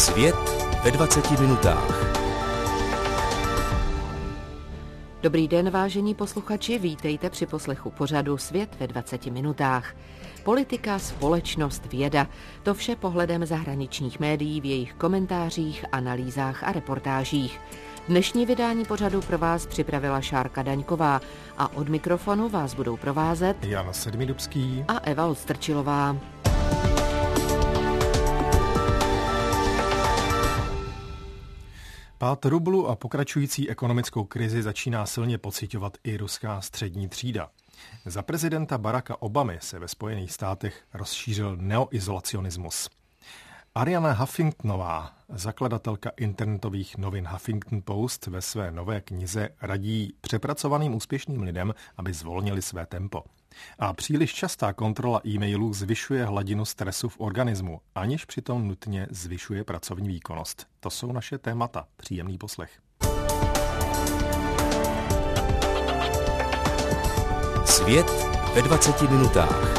Svět ve 20 minutách. Dobrý den, vážení posluchači, vítejte při poslechu pořadu Svět ve 20 minutách. Politika, společnost, věda, to vše pohledem zahraničních médií v jejich komentářích, analýzách a reportážích. Dnešní vydání pořadu pro vás připravila Šárka Daňková a od mikrofonu vás budou provázet Jan Sedmidubský a Eva Odstrčilová. Pád rublu a pokračující ekonomickou krizi začíná silně pociťovat i ruská střední třída. Za prezidenta Baracka Obamy se ve Spojených státech rozšířil neoizolacionismus. Arianna Huffingtonová, zakladatelka internetových novin Huffington Post, ve své nové knize radí přepracovaným úspěšným lidem, aby zvolnili své tempo. A příliš častá kontrola e-mailů zvyšuje hladinu stresu v organismu, aniž přitom nutně zvyšuje pracovní výkonnost. To jsou naše témata. Příjemný poslech. Svět ve 20 minutách.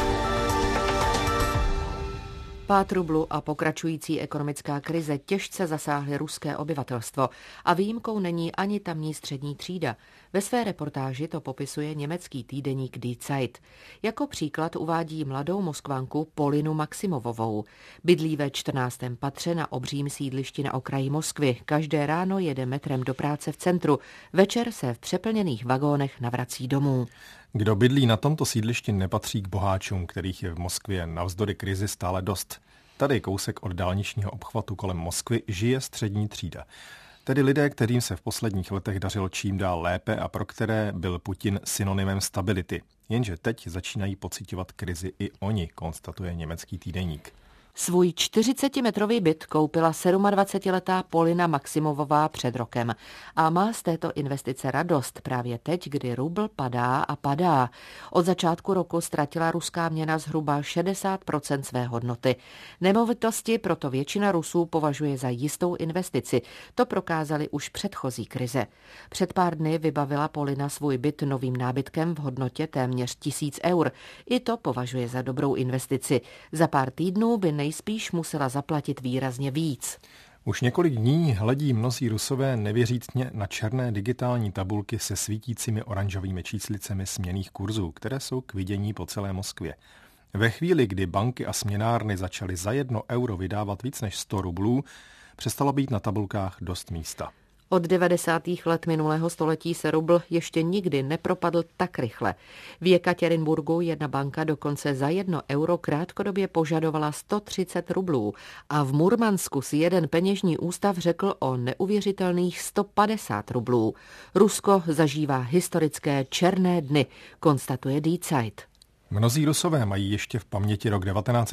Pád rublu a pokračující ekonomická krize těžce zasáhly ruské obyvatelstvo a výjimkou není ani tamní střední třída. Ve své reportáži to popisuje německý týdeník Die Zeit. Jako příklad uvádí mladou Moskvanku Polinu Maximovovou. Bydlí ve 14. patře na obřím sídlišti na okraji Moskvy. Každé ráno jede metrem do práce v centru. Večer se v přeplněných vagónech navrací domů. Kdo bydlí na tomto sídlišti, nepatří k boháčům, kterých je v Moskvě navzdory krizi stále dost. Tady kousek od dálničního obchvatu kolem Moskvy žije střední třída. Tedy lidé, kterým se v posledních letech dařilo čím dál lépe a pro které byl Putin synonymem stability. Jenže teď začínají pociťovat krizi i oni, konstatuje německý týdeník. Svůj 40-metrový byt koupila 27letá Polina Maximovová před rokem a má z této investice radost právě teď, kdy rubl padá a padá. Od začátku roku ztratila ruská měna zhruba 60% své hodnoty. Nemovitosti proto většina Rusů považuje za jistou investici. To prokázaly už předchozí krize. Před pár dny vybavila Polina svůj byt novým nábytkem v hodnotě téměř 1000 eur. I to považuje za dobrou investici. Za pár týdnů by nejspíš musela zaplatit výrazně víc. Už několik dní hledí mnozí Rusové nevěřícně na černé digitální tabulky se svítícími oranžovými číslicemi směnných kurzů, které jsou k vidění po celé Moskvě. Ve chvíli, kdy banky a směnárny začaly za 1 euro vydávat víc než 100 rublů, přestalo být na tabulkách dost místa. Od 90. let minulého století se rubl ještě nikdy nepropadl tak rychle. V Jekatěrinburgu jedna banka dokonce za 1 euro krátkodobě požadovala 130 rublů a v Murmansku si jeden peněžní ústav řekl o neuvěřitelných 150 rublů. Rusko zažívá historické černé dny, konstatuje Die Zeit. Mnozí Rusové mají ještě v paměti rok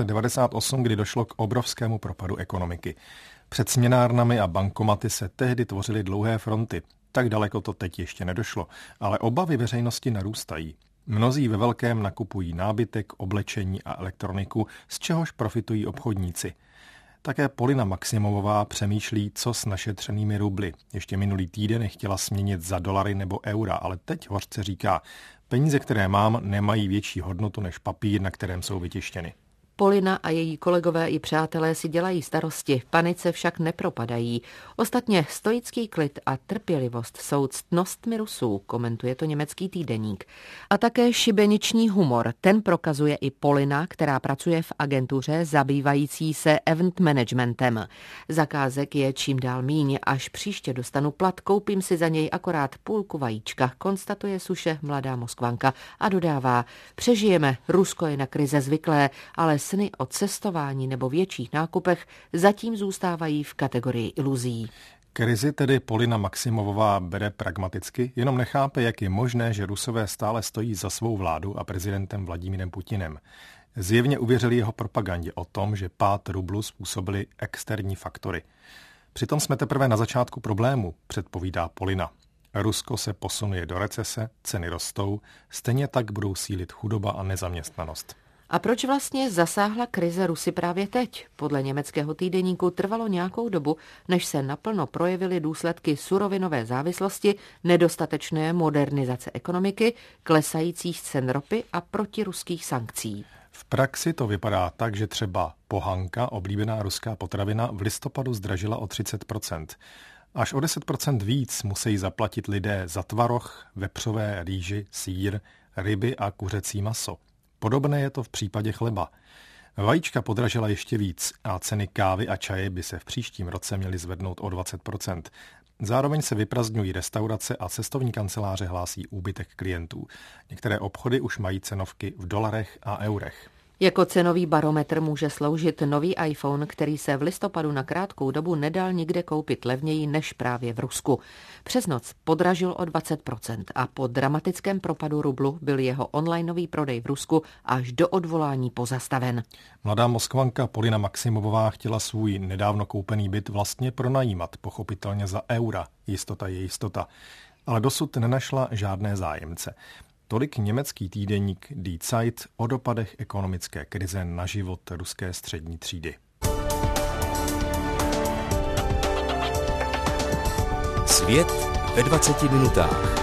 1998, kdy došlo k obrovskému propadu ekonomiky. Před směnárnami a bankomaty se tehdy tvořily dlouhé fronty. Tak daleko to teď ještě nedošlo, ale obavy veřejnosti narůstají. Mnozí ve velkém nakupují nábytek, oblečení a elektroniku, z čehož profitují obchodníci. Také Polina Maximovová přemýšlí, co s našetřenými rubly. Ještě minulý týden chtěla směnit za dolary nebo eura, ale teď hořce říká, peníze, které mám, nemají větší hodnotu než papír, na kterém jsou vytištěny. Polina a její kolegové i přátelé si dělají starosti, panice však nepropadají. Ostatně stoický klid a trpělivost jsou ctnostmi Rusů, komentuje to německý týdeník. A také šibeniční humor, ten prokazuje i Polina, která pracuje v agentuře zabývající se event managementem. Zakázek je čím dál míň, až příště dostanu plat, koupím si za něj akorát půlku vajíčka, konstatuje suše mladá Moskvanka a dodává, přežijeme, Rusko je na krize zvyklé, ale sny o cestování nebo větších nákupech zatím zůstávají v kategorii iluzí. Krizi tedy Polina Maximovová bere pragmaticky, jenom nechápe, jak je možné, že Rusové stále stojí za svou vládu a prezidentem Vladimírem Putinem. Zjevně uvěřili jeho propagandě o tom, že pád rublu způsobily externí faktory. Přitom jsme teprve na začátku problému, předpovídá Polina. Rusko se posunuje do recese, ceny rostou, stejně tak budou sílit chudoba a nezaměstnanost. A proč vlastně zasáhla krize Rusy právě teď? Podle německého týdeníku trvalo nějakou dobu, než se naplno projevily důsledky surovinové závislosti, nedostatečné modernizace ekonomiky, klesajících cen ropy a protiruských sankcí. V praxi to vypadá tak, že třeba pohanka, oblíbená ruská potravina, v listopadu zdražila o 30%. Až o 10% víc musí zaplatit lidé za tvaroh, vepřové, rýži, sýr, ryby a kuřecí maso. Podobné je to v případě chleba. Vajíčka podražila ještě víc a ceny kávy a čaje by se v příštím roce měly zvednout o 20%. Zároveň se vyprazdňují restaurace a cestovní kanceláře hlásí úbytek klientů. Některé obchody už mají cenovky v dolarech a eurech. Jako cenový barometr může sloužit nový iPhone, který se v listopadu na krátkou dobu nedal nikde koupit levněji než právě v Rusku. Přes noc podražil o 20% a po dramatickém propadu rublu byl jeho onlineový prodej v Rusku až do odvolání pozastaven. Mladá Moskvanka Polina Maximovová chtěla svůj nedávno koupený byt vlastně pronajímat, pochopitelně za eura. Jistota je jistota. Ale dosud nenašla žádné zájemce. Tolik německý týdeník Die Zeit o dopadech ekonomické krize na život ruské střední třídy. Svět ve 20 minutách.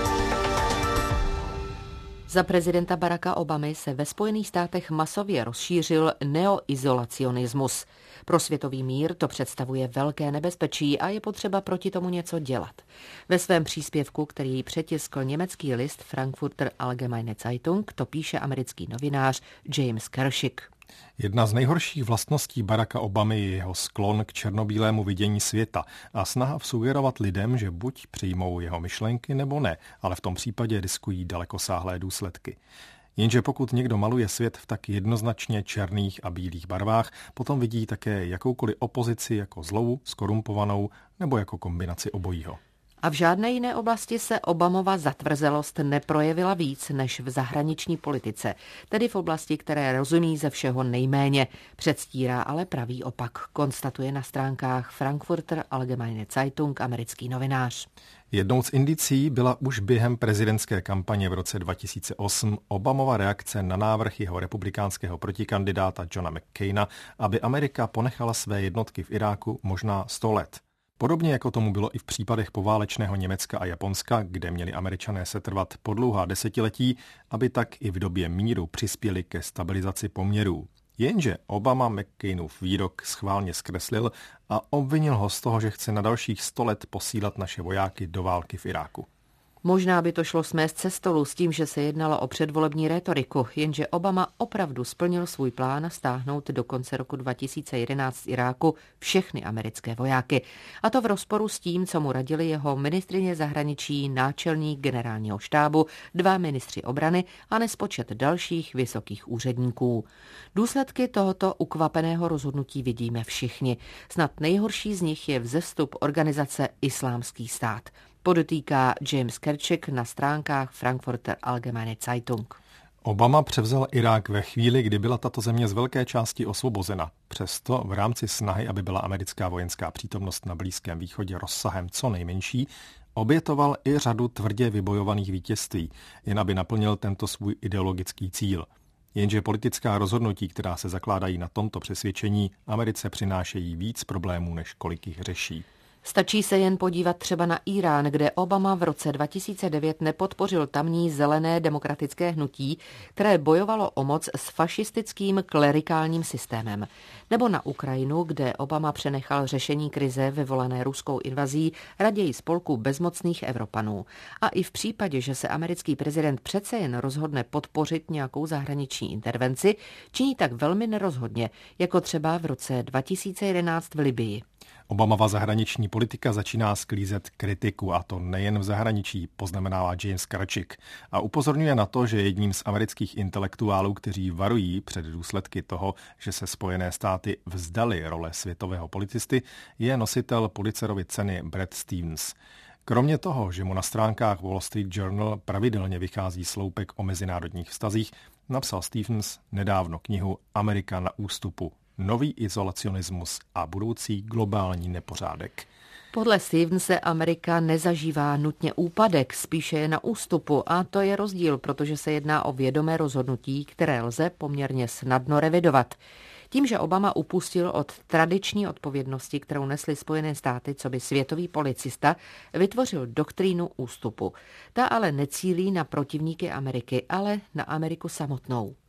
Za prezidenta Baracka Obamy se ve Spojených státech masově rozšířil neoizolacionismus. Pro světový mír to představuje velké nebezpečí a je potřeba proti tomu něco dělat. Ve svém příspěvku, který přetiskl německý list Frankfurter Allgemeine Zeitung, to píše americký novinář James Kershik. Jedna z nejhorších vlastností Baracka Obamy je jeho sklon k černobílému vidění světa a snaha vsugerovat lidem, že buď přijmou jeho myšlenky nebo ne, ale v tom případě riskují dalekosáhlé důsledky. Jenže pokud někdo maluje svět v tak jednoznačně černých a bílých barvách, potom vidí také jakoukoliv opozici jako zlou, skorumpovanou nebo jako kombinaci obojího. A v žádné jiné oblasti se Obamova zatvrzelost neprojevila víc než v zahraniční politice, tedy v oblasti, které rozumí ze všeho nejméně. Předstírá ale pravý opak, konstatuje na stránkách Frankfurter Allgemeine Zeitung americký novinář. Jednou z indicí byla už během prezidentské kampaně v roce 2008 Obamova reakce na návrh jeho republikánského protikandidáta Johna McCaina, aby Amerika ponechala své jednotky v Iráku možná 100 let. Podobně jako tomu bylo i v případech poválečného Německa a Japonska, kde měli Američané setrvat po dlouhá desetiletí, aby tak i v době míru přispěli ke stabilizaci poměrů. Jenže Obama McCainův výrok schválně zkreslil a obvinil ho z toho, že chce na dalších 100 let posílat naše vojáky do války v Iráku. Možná by to šlo smést se stolu s tím, že se jednalo o předvolební rétoriku, jenže Obama opravdu splnil svůj plán stáhnout do konce roku 2011 z Iráku všechny americké vojáky. A to v rozporu s tím, co mu radili jeho ministryně zahraničí, náčelník generálního štábu, 2 ministři obrany a nespočet dalších vysokých úředníků. Důsledky tohoto ukvapeného rozhodnutí vidíme všichni. Snad nejhorší z nich je vzestup organizace Islámský stát. Podotýká James Kershik na stránkách Frankfurter Allgemeine Zeitung. Obama převzal Irák ve chvíli, kdy byla tato země z velké části osvobozena. Přesto v rámci snahy, aby byla americká vojenská přítomnost na Blízkém východě rozsahem co nejmenší, obětoval i řadu tvrdě vybojovaných vítězství, jen aby naplnil tento svůj ideologický cíl. Jenže politická rozhodnutí, která se zakládají na tomto přesvědčení, Americe přinášejí víc problémů, než kolik jich řeší. Stačí se jen podívat třeba na Irán, kde Obama v roce 2009 nepodpořil tamní zelené demokratické hnutí, které bojovalo o moc s fašistickým klerikálním systémem. Nebo na Ukrajinu, kde Obama přenechal řešení krize vyvolané ruskou invazí raději spolku bezmocných Evropanů. A i v případě, že se americký prezident přece jen rozhodne podpořit nějakou zahraniční intervenci, činí tak velmi nerozhodně, jako třeba v roce 2011 v Libyi. Obamova zahraniční politika začíná sklízet kritiku, a to nejen v zahraničí, poznamenává James Kershik. A upozorňuje na to, že jedním z amerických intelektuálů, kteří varují před důsledky toho, že se Spojené státy vzdali role světového policisty, je nositel Pulitzerovy ceny Bret Stephens. Kromě toho, že mu na stránkách Wall Street Journal pravidelně vychází sloupek o mezinárodních vztazích, napsal Stephens nedávno knihu Amerika na ústupu. Nový izolacionismus a budoucí globální nepořádek. Podle Stevense Amerika nezažívá nutně úpadek, spíše je na ústupu a to je rozdíl, protože se jedná o vědomé rozhodnutí, které lze poměrně snadno revidovat. Tím, že Obama upustil od tradiční odpovědnosti, kterou nesly Spojené státy coby světový policista, vytvořil doktrínu ústupu. Ta ale necílí na protivníky Ameriky, ale na Ameriku samotnou.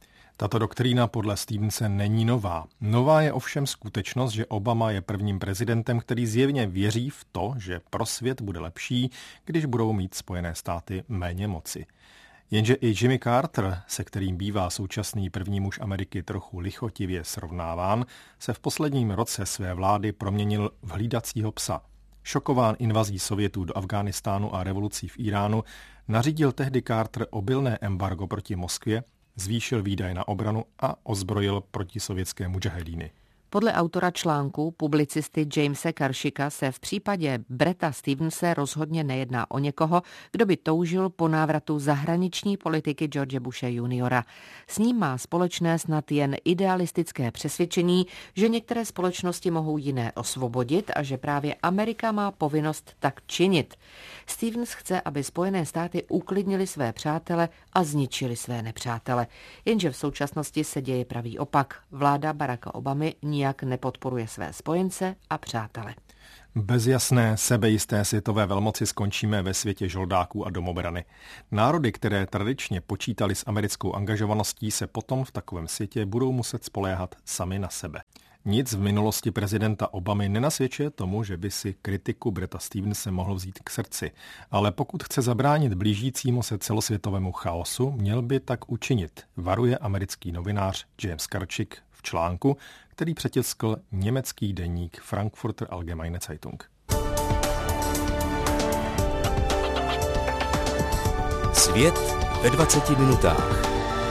Tato doktrína podle Stevense není nová. Nová je ovšem skutečnost, že Obama je prvním prezidentem, který zjevně věří v to, že pro svět bude lepší, když budou mít Spojené státy méně moci. Jenže i Jimmy Carter, se kterým bývá současný první muž Ameriky trochu lichotivě srovnáván, se v posledním roce své vlády proměnil v hlídacího psa. Šokován invazí Sovětů do Afghánistánu a revolucí v Iránu, nařídil tehdy Carter obilné embargo proti Moskvě, zvýšil výdaje na obranu a ozbrojil protisovětské mudžahedíny. Podle autora článku, publicisty Jamese Karšika, se v případě Bretta Stevense rozhodně nejedná o někoho, kdo by toužil po návratu zahraniční politiky George Bushe juniora. S ním má společné snad jen idealistické přesvědčení, že některé společnosti mohou jiné osvobodit a že právě Amerika má povinnost tak činit. Stevens chce, aby Spojené státy uklidnili své přátele a zničili své nepřátele. Jenže v současnosti se děje pravý opak. Vláda Baracka Obamy nijak nepodporuje své spojence a přátele. Bez jasné, sebejisté světové velmoci skončíme ve světě žoldáků a domobrany. Národy, které tradičně počítali s americkou angažovaností, se potom v takovém světě budou muset spoléhat sami na sebe. Nic v minulosti prezidenta Obamy nenasvědčuje tomu, že by si kritiku Bretta Stevense mohl vzít k srdci. Ale pokud chce zabránit blížícímu se celosvětovému chaosu, měl by tak učinit, varuje americký novinář James Karčik v článku, který přetiskl německý deník Frankfurter Allgemeine Zeitung. Svět ve 20 minutách.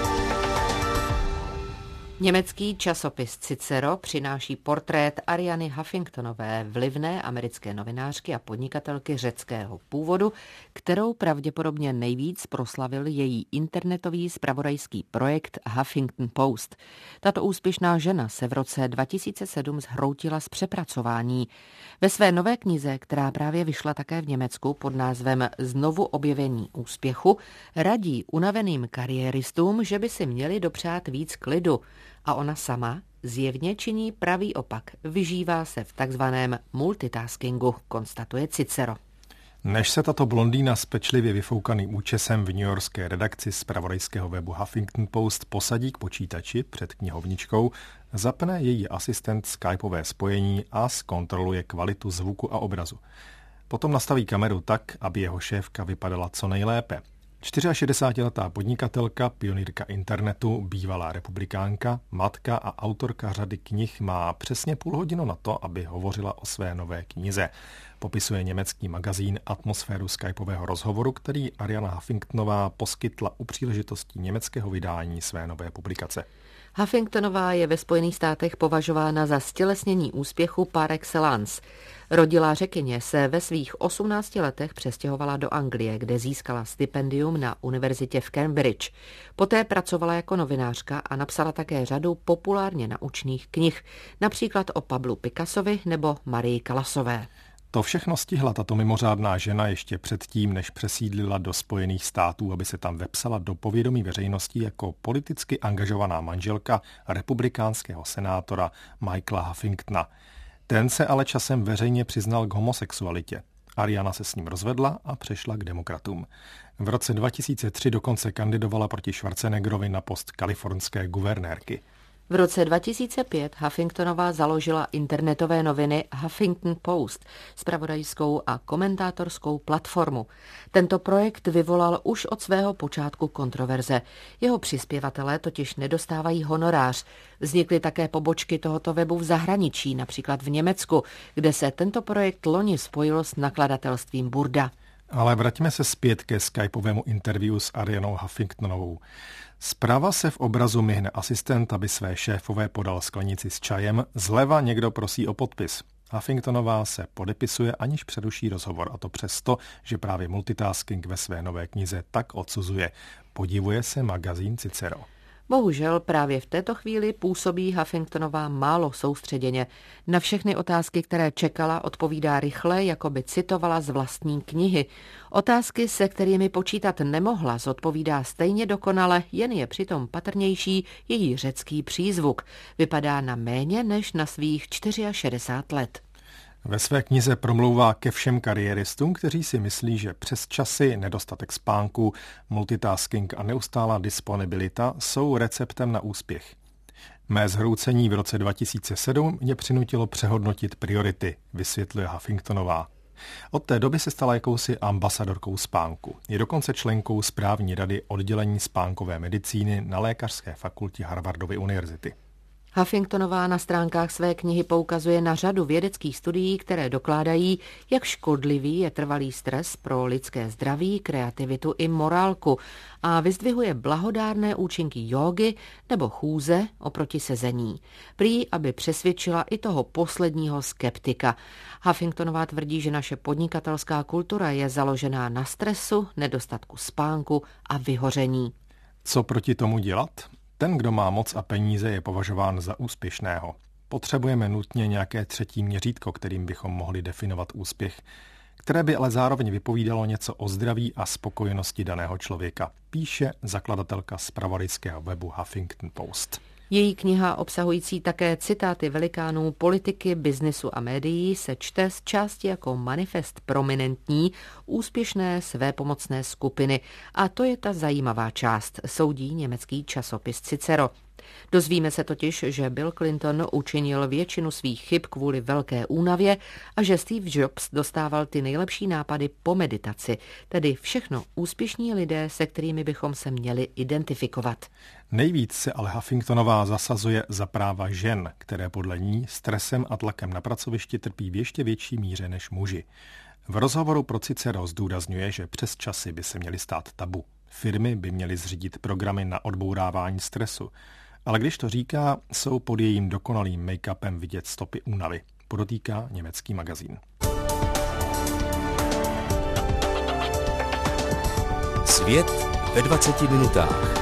Německý časopis Cicero přináší portrét Ariany Huffingtonové, vlivné americké novinářky a podnikatelky řeckého původu, kterou pravděpodobně nejvíc proslavil její internetový zpravodajský projekt Huffington Post. Tato úspěšná žena se v roce 2007 zhroutila z přepracování. Ve své nové knize, která právě vyšla také v Německu pod názvem Znovu objevení úspěchu, radí unaveným kariéristům, že by si měli dopřát víc klidu. A ona sama zjevně činí pravý opak. Vyžívá se v takzvaném multitaskingu, konstatuje Cicero. Než se tato blondýna s pečlivě vyfoukaným účesem v newyorské redakci zpravodajského webu Huffington Post posadí k počítači před knihovničkou, zapne její asistent skypové spojení a zkontroluje kvalitu zvuku a obrazu. Potom nastaví kameru tak, aby jeho šéfka vypadala co nejlépe. 64letá podnikatelka, pionýrka internetu, bývalá republikánka, matka a autorka řady knih má přesně půl hodinu na to, aby hovořila o své nové knize. Popisuje německý magazín atmosféru skypového rozhovoru, který Ariana Huffingtonová poskytla u příležitosti německého vydání své nové publikace. Huffingtonová je ve Spojených státech považována za stělesnění úspěchu par excellence. Rodilá Řekyně se ve svých 18 letech přestěhovala do Anglie, kde získala stipendium na univerzitě v Cambridge. Poté pracovala jako novinářka a napsala také řadu populárně naučných knih, například o Pablu Picassovi nebo Marii Callasové. To všechno stihla tato mimořádná žena ještě předtím, než přesídlila do Spojených států, aby se tam vepsala do povědomí veřejnosti jako politicky angažovaná manželka republikánského senátora Michaela Huffingtona. Ten se ale časem veřejně přiznal k homosexualitě. Ariana se s ním rozvedla a přešla k demokratům. V roce 2003 dokonce kandidovala proti Schwarzeneggerovi na post kalifornské guvernérky. V roce 2005 Huffingtonová založila internetové noviny Huffington Post, zpravodajskou a komentátorskou platformu. Tento projekt vyvolal už od svého počátku kontroverze. Jeho přispěvatelé totiž nedostávají honorář. Vznikly také pobočky tohoto webu v zahraničí, například v Německu, kde se tento projekt loni spojil s nakladatelstvím Burda. Ale vraťme se zpět ke skypovému interview s Arianou Huffingtonovou. Zprava se v obrazu myhne asistent, aby své šéfové podal sklenici s čajem, zleva někdo prosí o podpis. Huffingtonová se podepisuje, aniž přeruší rozhovor, a to přesto, že právě multitasking ve své nové knize tak odsuzuje. Podivuje se magazín Cicero. Bohužel právě v této chvíli působí Huffingtonová málo soustředěně. Na všechny otázky, které čekala, odpovídá rychle, jako by citovala z vlastní knihy. Otázky, se kterými počítat nemohla, zodpovídá stejně dokonale, jen je přitom patrnější její řecký přízvuk. Vypadá na méně než na svých 64 let. Ve své knize promlouvá ke všem kariéristům, kteří si myslí, že přes časy, nedostatek spánku, multitasking a neustálá disponibilita jsou receptem na úspěch. Mé zhroucení v roce 2007 mě přinutilo přehodnotit priority, vysvětluje Huffingtonová. Od té doby se stala jakousi ambasadorkou spánku. Je dokonce členkou správní rady oddělení spánkové medicíny na lékařské fakultě Harvardovy univerzity. Huffingtonová na stránkách své knihy poukazuje na řadu vědeckých studií, které dokládají, jak škodlivý je trvalý stres pro lidské zdraví, kreativitu i morálku a vyzdvihuje blahodárné účinky jógy nebo chůze oproti sezení. Prý, aby přesvědčila i toho posledního skeptika. Huffingtonová tvrdí, že naše podnikatelská kultura je založená na stresu, nedostatku spánku a vyhoření. Co proti tomu dělat? Ten, kdo má moc a peníze, je považován za úspěšného. Potřebujeme nutně nějaké třetí měřítko, kterým bychom mohli definovat úspěch, které by ale zároveň vypovídalo něco o zdraví a spokojenosti daného člověka, píše zakladatelka zpravodajského webu Huffington Post. Její kniha, obsahující také citáty velikánů politiky, biznisu a médií, se čte z části jako manifest prominentní, úspěšné svépomocné skupiny. A to je ta zajímavá část, soudí německý časopis Cicero. Dozvíme se totiž, že Bill Clinton učinil většinu svých chyb kvůli velké únavě a že Steve Jobs dostával ty nejlepší nápady po meditaci, tedy všechno úspěšní lidé, se kterými bychom se měli identifikovat. Nejvíc se ale Huffingtonová zasazuje za práva žen, které podle ní stresem a tlakem na pracovišti trpí v ještě větší míře než muži. V rozhovoru pro Cicero zdůrazňuje, že přes časy by se měly stát tabu. Firmy by měly zřídit programy na odbourávání stresu. Ale když to říká, jsou pod jejím dokonalým make-upem vidět stopy únavy, podotýká německý magazín. Svět ve 20 minutách.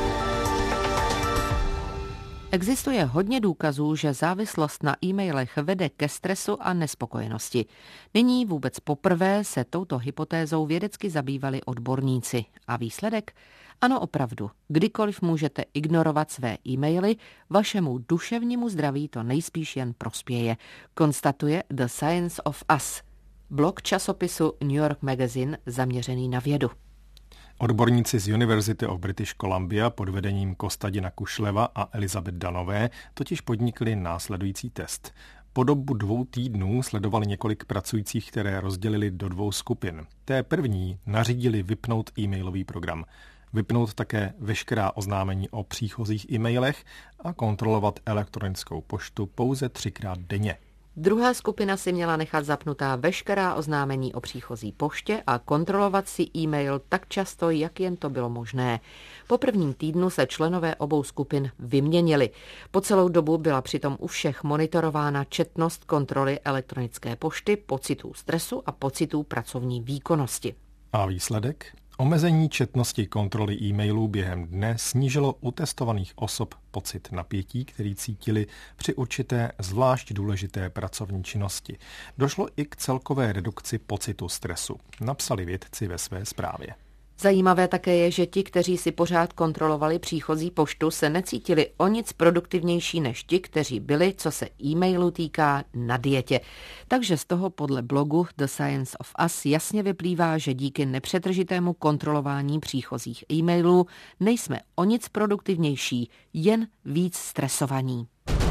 Existuje hodně důkazů, že závislost na e-mailech vede ke stresu a nespokojenosti. Nyní vůbec poprvé se touto hypotézou vědecky zabývali odborníci. A výsledek? Ano, opravdu. Kdykoliv můžete ignorovat své e-maily, vašemu duševnímu zdraví to nejspíš jen prospěje, konstatuje The Science of Us, blog časopisu New York Magazine zaměřený na vědu. Odborníci z University of British Columbia pod vedením Kostadina Kušleva a Elizabeth Danové totiž podnikli následující test. Po dobu 2 týdnů sledovali několik pracujících, které rozdělili do 2 skupin. Té první nařídili vypnout e-mailový program. Vypnout také veškerá oznámení o příchozích e-mailech a kontrolovat elektronickou poštu pouze 3krát denně. Druhá skupina si měla nechat zapnutá veškerá oznámení o příchozí poště a kontrolovat si e-mail tak často, jak jen to bylo možné. Po prvním týdnu se členové obou skupin vyměnili. Po celou dobu byla přitom u všech monitorována četnost kontroly elektronické pošty, pocitů stresu a pocitů pracovní výkonnosti. A výsledek? Omezení četnosti kontroly e-mailů během dne snížilo u testovaných osob pocit napětí, který cítili při určité zvlášť důležité pracovní činnosti. Došlo i k celkové redukci pocitu stresu, napsali vědci ve své zprávě. Zajímavé také je, že ti, kteří si pořád kontrolovali příchozí poštu, se necítili o nic produktivnější než ti, kteří byli, co se e-mailu týká, na dietě. Takže z toho podle blogu The Science of Us jasně vyplývá, že díky nepřetržitému kontrolování příchozích e-mailů nejsme o nic produktivnější, jen víc stresovaní.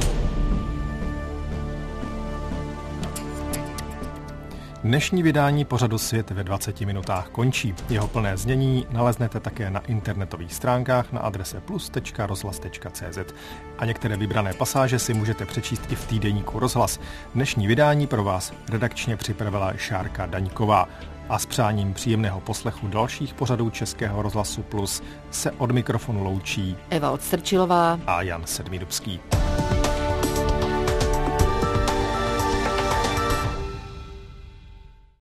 Dnešní vydání pořadu Svět ve 20 minutách končí. Jeho plné znění naleznete také na internetových stránkách na adrese plus.rozhlas.cz. A některé vybrané pasáže si můžete přečíst i v týdeníku Rozhlas. Dnešní vydání pro vás redakčně připravila Šárka Daňková. A s přáním příjemného poslechu dalších pořadů Českého rozhlasu Plus se od mikrofonu loučí Eva Odstrčilová a Jan Sedmidubský.